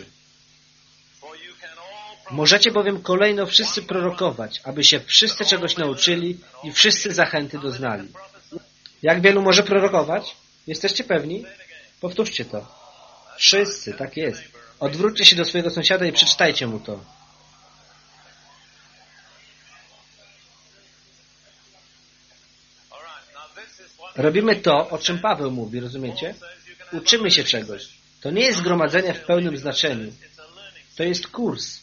Możecie bowiem kolejno wszyscy prorokować, aby się wszyscy czegoś nauczyli i wszyscy zachęty doznali. Jak wielu może prorokować? Jesteście pewni? Powtórzcie to. Wszyscy, tak jest. Odwróćcie się do swojego sąsiada i przeczytajcie mu to. Robimy to, o czym Paweł mówi, rozumiecie? Uczymy się czegoś. To nie jest zgromadzenie w pełnym znaczeniu. To jest kurs.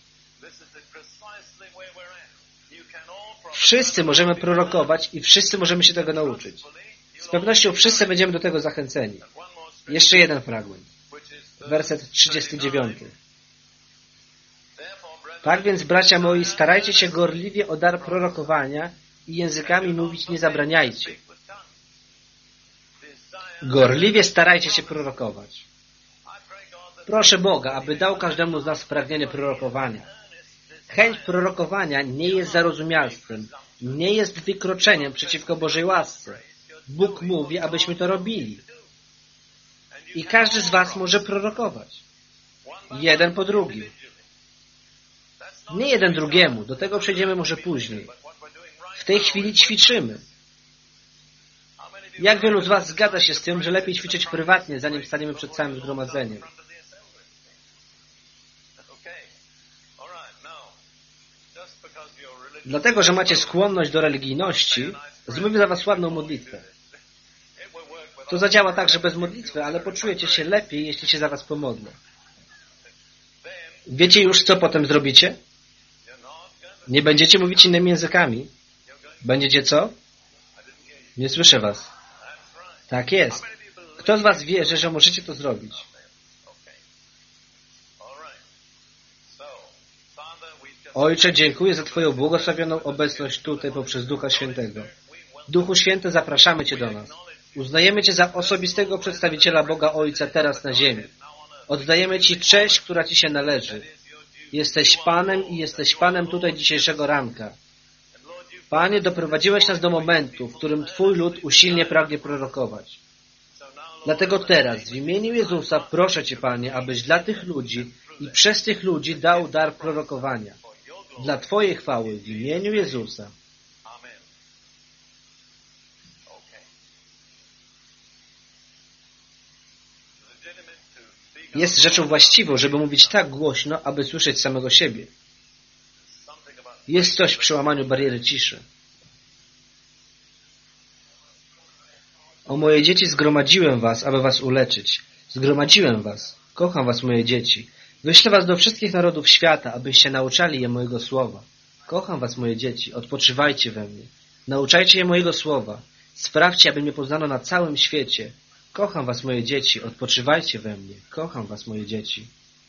Wszyscy możemy prorokować i wszyscy możemy się tego nauczyć. Z pewnością wszyscy będziemy do tego zachęceni. Jeszcze jeden fragment. Werset 39. Tak więc, bracia moi, starajcie się gorliwie o dar prorokowania i językami mówić nie zabraniajcie. Gorliwie starajcie się prorokować. Proszę Boga, aby dał każdemu z nas pragnienie prorokowania. Chęć prorokowania nie jest zarozumialstwem, nie jest wykroczeniem przeciwko Bożej łasce. Bóg mówi, abyśmy to robili. I każdy z was może prorokować. Jeden po drugim. Nie jeden drugiemu. Do tego przejdziemy może później. W tej chwili ćwiczymy. Jak wielu z was zgadza się z tym, że lepiej ćwiczyć prywatnie, zanim staniemy przed całym zgromadzeniem? Dlatego, że macie skłonność do religijności, zmówię za was ładną modlitwę. To zadziała także bez modlitwy, ale poczujecie się lepiej, jeśli się za was pomodlę. Wiecie już, co potem zrobicie? Nie będziecie mówić innymi językami. Będziecie co? Nie słyszę was. Tak jest. Kto z was wierzy, że możecie to zrobić? Ojcze, dziękuję za Twoją błogosławioną obecność tutaj poprzez Ducha Świętego. Duchu Święty, zapraszamy Cię do nas. Uznajemy Cię za osobistego przedstawiciela Boga Ojca teraz na ziemi. Oddajemy Ci cześć, która Ci się należy. Jesteś Panem i jesteś Panem tutaj dzisiejszego ranka. Panie, doprowadziłeś nas do momentu, w którym Twój lud usilnie pragnie prorokować. Dlatego teraz, w imieniu Jezusa, proszę Cię, Panie, abyś dla tych ludzi i przez tych ludzi dał dar prorokowania. Dla Twojej chwały, w imieniu Jezusa. Jest rzeczą właściwą, żeby mówić tak głośno, aby słyszeć samego siebie. Jest coś w przełamaniu bariery ciszy. O moje dzieci, zgromadziłem was, aby was uleczyć. Zgromadziłem was. Kocham was, moje dzieci. Wyślę was do wszystkich narodów świata, abyście nauczali je mojego słowa. Kocham was, moje dzieci. Odpoczywajcie we mnie. Nauczajcie je mojego słowa. Sprawdźcie, aby mnie poznano na całym świecie. Kocham was, moje dzieci. Odpoczywajcie we mnie. Kocham was, moje dzieci.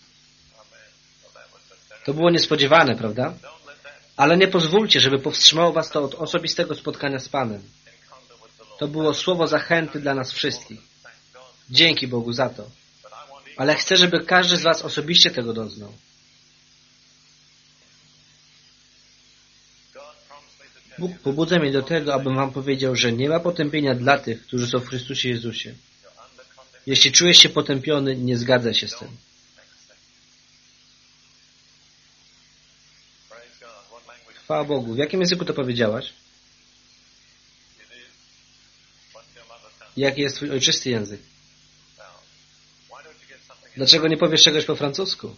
To było niespodziewane, prawda? Ale nie pozwólcie, żeby powstrzymało was to od osobistego spotkania z Panem. To było słowo zachęty dla nas wszystkich. Dzięki Bogu za to. Ale chcę, żeby każdy z was osobiście tego doznał. Bóg pobudza mnie do tego, abym wam powiedział, że nie ma potępienia dla tych, którzy są w Chrystusie Jezusie. Jeśli czujesz się potępiony, nie zgadzaj się z tym. Chwała Bogu. W jakim języku to powiedziałaś? Jaki jest twój ojczysty język? Dlaczego nie powiesz czegoś po francusku?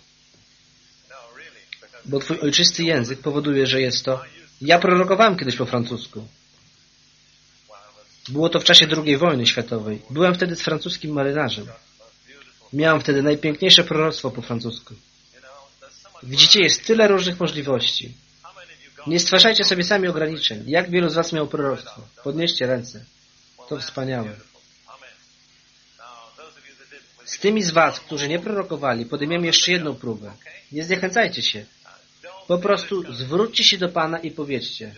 Bo twój ojczysty język powoduje, że jest to... Ja prorokowałem kiedyś po francusku. Było to w czasie II wojny światowej. Byłem wtedy z francuskim marynarzem. Miałem wtedy najpiękniejsze proroctwo po francusku. Widzicie, jest tyle różnych możliwości. Nie stwarzajcie sobie sami ograniczeń. Jak wielu z was miało proroctwo? Podnieście ręce. To wspaniałe. Z tymi z was, którzy nie prorokowali, podejmiemy jeszcze jedną próbę. Nie zniechęcajcie się. Po prostu zwróćcie się do Pana i powiedzcie: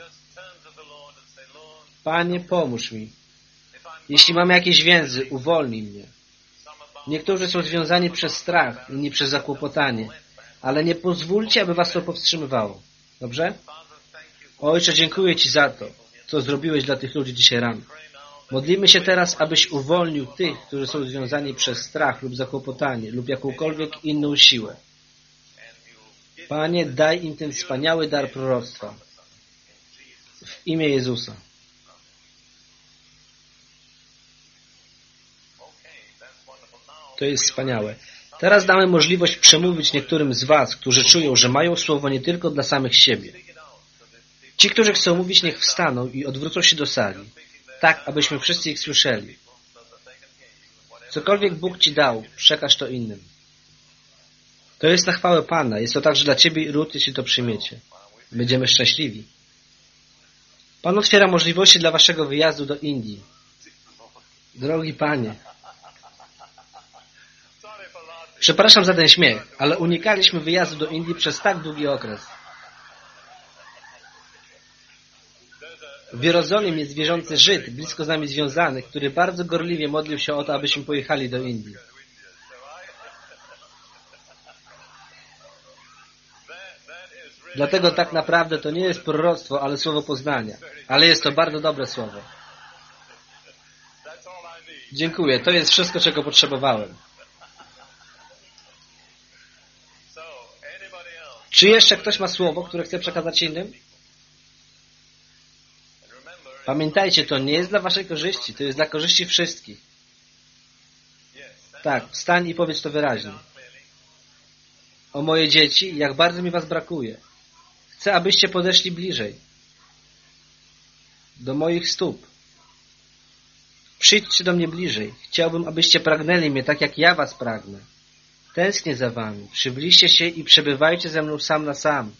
Panie, pomóż mi. Jeśli mam jakieś więzy, uwolnij mnie. Niektórzy są związani przez strach, inni przez zakłopotanie, ale nie pozwólcie, aby was to powstrzymywało. Dobrze? Ojcze, dziękuję Ci za to, co zrobiłeś dla tych ludzi dzisiaj rano. Modlimy się teraz, abyś uwolnił tych, którzy są związani przez strach lub zakłopotanie lub jakąkolwiek inną siłę. Panie, daj im ten wspaniały dar proroctwa. W imię Jezusa. To jest wspaniałe. Teraz damy możliwość przemówić niektórym z was, którzy czują, że mają słowo nie tylko dla samych siebie. Ci, którzy chcą mówić, niech wstaną i odwrócą się do sali, tak, abyśmy wszyscy ich słyszeli. Cokolwiek Bóg Ci dał, przekaż to innym. To jest na chwałę Pana. Jest to także dla Ciebie i Ruth, jeśli to przyjmiecie. Będziemy szczęśliwi. Pan otwiera możliwości dla Waszego wyjazdu do Indii. Drogi Panie, przepraszam za ten śmiech, ale unikaliśmy wyjazdu do Indii przez tak długi okres. W Jerozolimie jest wierzący Żyd, blisko z nami związany, który bardzo gorliwie modlił się o to, abyśmy pojechali do Indii. Dlatego tak naprawdę to nie jest proroctwo, ale słowo poznania. Ale jest to bardzo dobre słowo. Dziękuję. To jest wszystko, czego potrzebowałem. Czy jeszcze ktoś ma słowo, które chce przekazać innym? Pamiętajcie, to nie jest dla waszej korzyści, to jest dla korzyści wszystkich. Tak, wstań i powiedz to wyraźnie. O moje dzieci, jak bardzo mi was brakuje. Chcę, abyście podeszli bliżej. Do moich stóp. Przyjdźcie do mnie bliżej. Chciałbym, abyście pragnęli mnie tak, jak ja was pragnę. Tęsknię za wami. Przybliżcie się i przebywajcie ze mną sam na sam.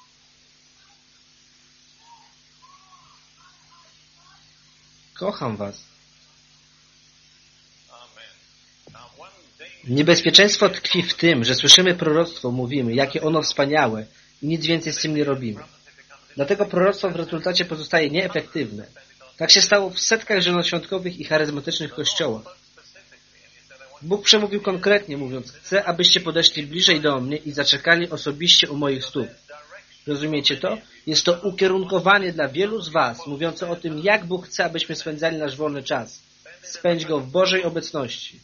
Kocham was. Niebezpieczeństwo tkwi w tym, że słyszymy proroctwo, mówimy, jakie ono wspaniałe i nic więcej z tym nie robimy. Dlatego proroctwo w rezultacie pozostaje nieefektywne. Tak się stało w setkach zielonoświątkowych i charyzmatycznych kościołach. Bóg przemówił konkretnie, mówiąc, chcę, abyście podeszli bliżej do mnie i zaczekali osobiście u moich stóp. Rozumiecie to? Jest to ukierunkowanie dla wielu z was, mówiące o tym, jak Bóg chce, abyśmy spędzali nasz wolny czas. Spędź go w Bożej obecności.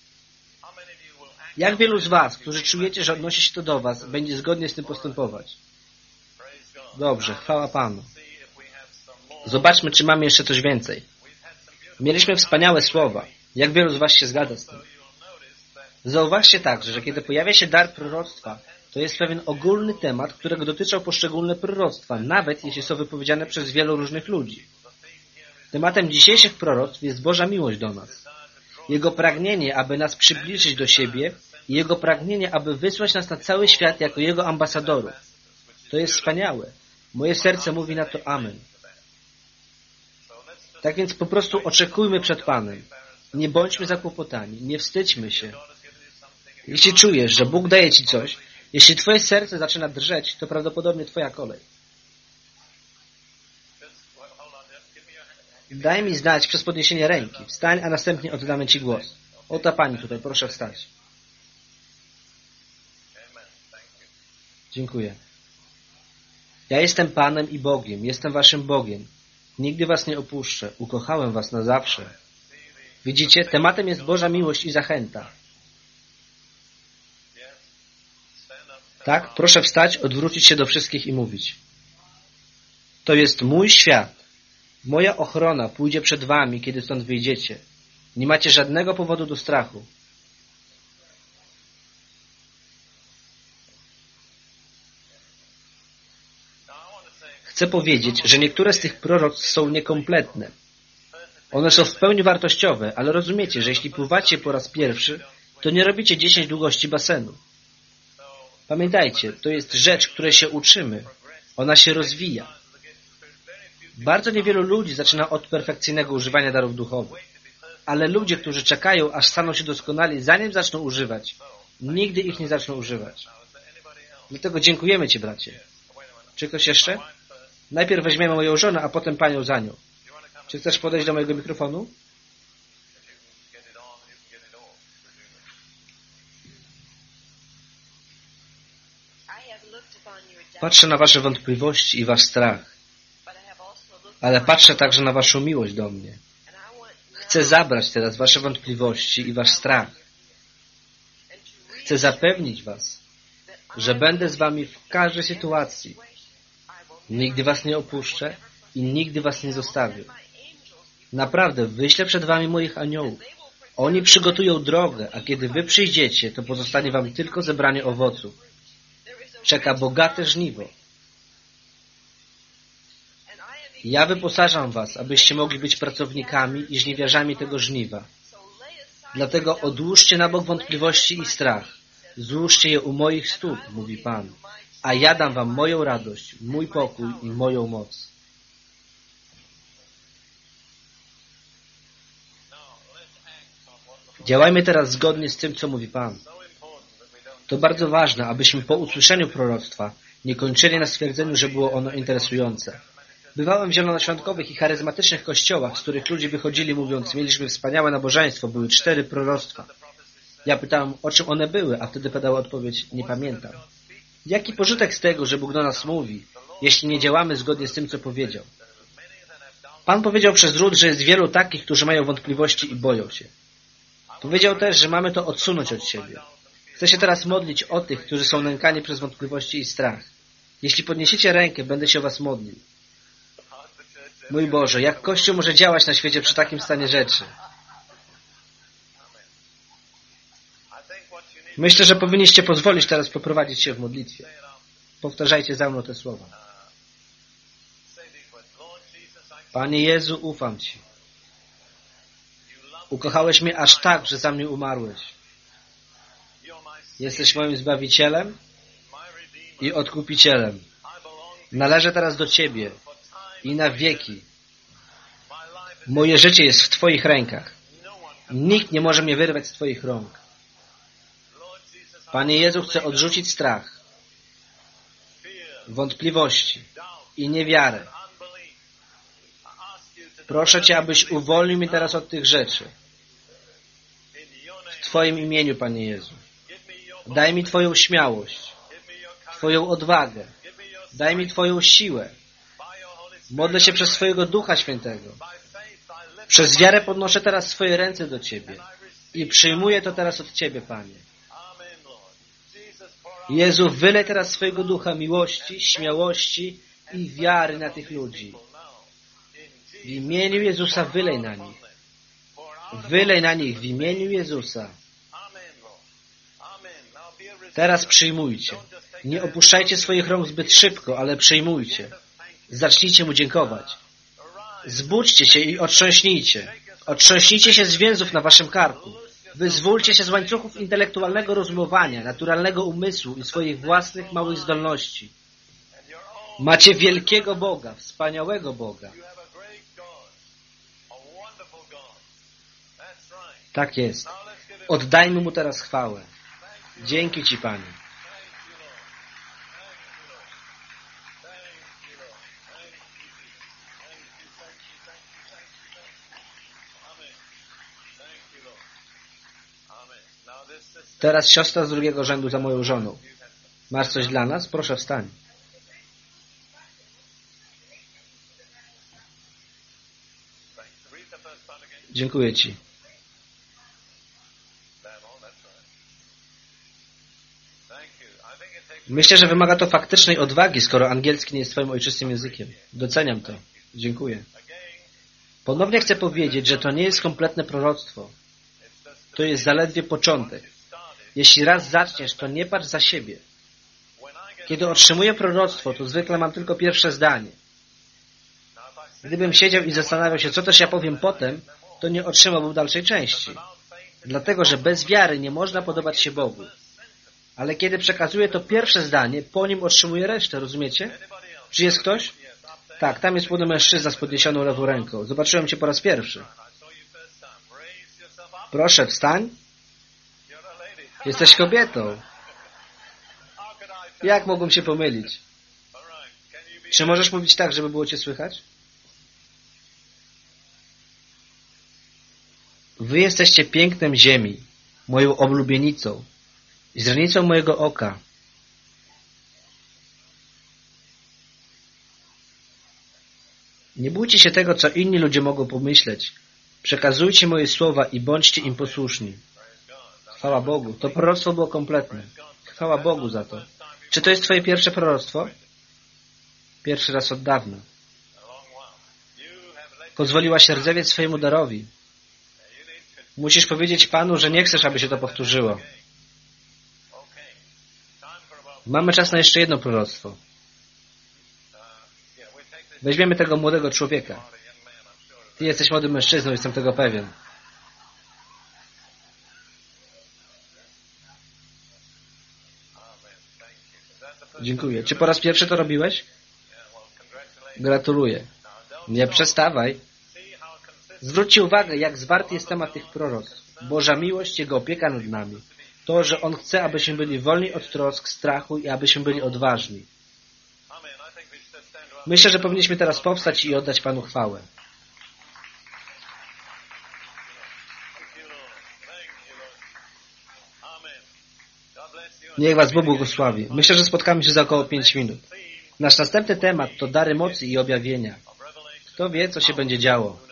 Jak wielu z was, którzy czujecie, że odnosi się to do was, będzie zgodnie z tym postępować? Dobrze, chwała Panu. Zobaczmy, czy mamy jeszcze coś więcej. Mieliśmy wspaniałe słowa. Jak wielu z was się zgadza z tym? Zauważcie także, że kiedy pojawia się dar proroctwa, to jest pewien ogólny temat, którego dotyczą poszczególne proroctwa, nawet jeśli są wypowiedziane przez wielu różnych ludzi. Tematem dzisiejszych proroctw jest Boża miłość do nas. Jego pragnienie, aby nas przybliżyć do siebie i Jego pragnienie, aby wysłać nas na cały świat jako Jego ambasadorów. To jest wspaniałe. Moje serce mówi na to amen. Tak więc po prostu oczekujmy przed Panem. Nie bądźmy zakłopotani, nie wstydźmy się. Jeśli czujesz, że Bóg daje ci coś, jeśli twoje serce zaczyna drżeć, to prawdopodobnie twoja kolej. Daj mi znać przez podniesienie ręki. Wstań, a następnie oddamy ci głos. Oto pani tutaj, proszę wstać. Dziękuję. Ja jestem Panem i Bogiem. Jestem waszym Bogiem. Nigdy was nie opuszczę. Ukochałem was na zawsze. Widzicie? Tematem jest Boża miłość i zachęta. Tak? Proszę wstać, odwrócić się do wszystkich i mówić. To jest mój świat. Moja ochrona pójdzie przed wami, kiedy stąd wyjdziecie. Nie macie żadnego powodu do strachu. Chcę powiedzieć, że niektóre z tych proroctw są niekompletne. One są w pełni wartościowe, ale rozumiecie, że jeśli pływacie po raz pierwszy, to nie robicie 10 długości basenu. Pamiętajcie, to jest rzecz, której się uczymy. Ona się rozwija. Bardzo niewielu ludzi zaczyna od perfekcyjnego używania darów duchowych. Ale ludzie, którzy czekają, aż staną się doskonali, zanim zaczną używać, nigdy ich nie zaczną używać. Dlatego dziękujemy Ci, bracie. Czy ktoś jeszcze? Najpierw weźmiemy moją żonę, a potem panią za nią. Czy chcesz podejść do mojego mikrofonu? Patrzę na wasze wątpliwości i wasz strach, ale patrzę także na waszą miłość do mnie. Chcę zabrać teraz wasze wątpliwości i wasz strach. Chcę zapewnić was, że będę z wami w każdej sytuacji. Nigdy was nie opuszczę i nigdy was nie zostawię. Naprawdę, wyślę przed wami moich aniołów. Oni przygotują drogę, a kiedy wy przyjdziecie, to pozostanie wam tylko zebranie owoców. Czeka bogate żniwo. Ja wyposażam was, abyście mogli być pracownikami i żniwiarzami tego żniwa. Dlatego odłóżcie na bok wątpliwości i strach. Złóżcie je u moich stóp, mówi Pan. A ja dam wam moją radość, mój pokój i moją moc. Działajmy teraz zgodnie z tym, co mówi Pan. To bardzo ważne, abyśmy po usłyszeniu proroctwa nie kończyli na stwierdzeniu, że było ono interesujące. Bywałem w zielonoświątkowych i charyzmatycznych kościołach, z których ludzie wychodzili mówiąc, mieliśmy wspaniałe nabożeństwo, były 4 proroctwa. Ja pytałem, o czym one były, a wtedy padała odpowiedź, nie pamiętam. Jaki pożytek z tego, że Bóg do nas mówi, jeśli nie działamy zgodnie z tym, co powiedział? Pan powiedział przez ród, że jest wielu takich, którzy mają wątpliwości i boją się. Powiedział też, że mamy to odsunąć od siebie. Chcę się teraz modlić o tych, którzy są nękani przez wątpliwości i strach. Jeśli podniesiecie rękę, będę się o was modlił. Mój Boże, jak Kościół może działać na świecie przy takim stanie rzeczy? Myślę, że powinniście pozwolić teraz poprowadzić się w modlitwie. Powtarzajcie za mną te słowa. Panie Jezu, ufam Ci. Ukochałeś mnie aż tak, że za mnie umarłeś. Jesteś moim Zbawicielem i Odkupicielem. Należę teraz do Ciebie i na wieki. Moje życie jest w Twoich rękach. Nikt nie może mnie wyrwać z Twoich rąk. Panie Jezu, chcę odrzucić strach, wątpliwości i niewiarę. Proszę Cię, abyś uwolnił mnie teraz od tych rzeczy. W Twoim imieniu, Panie Jezu. Daj mi Twoją śmiałość, Twoją odwagę. Daj mi Twoją siłę. Modlę się przez Twojego Ducha Świętego. Przez wiarę podnoszę teraz swoje ręce do Ciebie i przyjmuję to teraz od Ciebie, Panie. Jezu, wylej teraz swojego ducha miłości, śmiałości i wiary na tych ludzi. W imieniu Jezusa wylej na nich. Wylej na nich w imieniu Jezusa. Teraz przyjmujcie. Nie opuszczajcie swoich rąk zbyt szybko, ale przyjmujcie. Zacznijcie Mu dziękować. Zbudźcie się i otrząśnijcie. Otrząśnijcie się z więzów na waszym karku. Wyzwólcie się z łańcuchów intelektualnego rozumowania, naturalnego umysłu i swoich własnych małych zdolności. Macie wielkiego Boga, wspaniałego Boga. Tak jest. Oddajmy Mu teraz chwałę. Dzięki Ci, Panie. Teraz siostra z drugiego rzędu za moją żoną. Masz coś dla nas? Proszę, wstań. Dziękuję Ci. Myślę, że wymaga to faktycznej odwagi, skoro angielski nie jest Twoim ojczystym językiem. Doceniam to. Dziękuję. Ponownie chcę powiedzieć, że to nie jest kompletne proroctwo. To jest zaledwie początek. Jeśli raz zaczniesz, to nie patrz za siebie. Kiedy otrzymuję proroctwo, to zwykle mam tylko pierwsze zdanie. Gdybym siedział i zastanawiał się, co też ja powiem potem, to nie otrzymałbym dalszej części. Dlatego, że bez wiary nie można podobać się Bogu. Ale kiedy przekazuję to pierwsze zdanie, po nim otrzymuję resztę, rozumiecie? Czy jest ktoś? Tak, tam jest młody mężczyzna z podniesioną lewą ręką. Zobaczyłem Cię po raz pierwszy. Proszę, wstań. Jesteś kobietą. Jak mogłem się pomylić? Czy możesz mówić tak, żeby było Cię słychać? Wy jesteście pięknem ziemi, moją oblubienicą, źrenicą mojego oka. Nie bójcie się tego, co inni ludzie mogą pomyśleć. Przekazujcie moje słowa i bądźcie im posłuszni. Chwała Bogu. To proroctwo było kompletne. Chwała Bogu za to. Czy to jest Twoje pierwsze proroctwo? Pierwszy raz od dawna. Pozwoliłaś rdzewiec swojemu darowi. Musisz powiedzieć Panu, że nie chcesz, aby się to powtórzyło. Mamy czas na jeszcze jedno proroctwo. Weźmiemy tego młodego człowieka. Ty jesteś młodym mężczyzną, jestem tego pewien. Dziękuję. Czy po raz pierwszy to robiłeś? Gratuluję. Nie przestawaj. Zwróćcie uwagę, jak zwarty jest temat tych proroctw. Boża miłość, Jego opieka nad nami. To, że On chce, abyśmy byli wolni od trosk, strachu i abyśmy byli odważni. Myślę, że powinniśmy teraz powstać i oddać Panu chwałę. Niech Was Bóg błogosławi. Myślę, że spotkamy się za około 5 minut. Nasz następny temat to dary mocy i objawienia. Kto wie, co się będzie działo?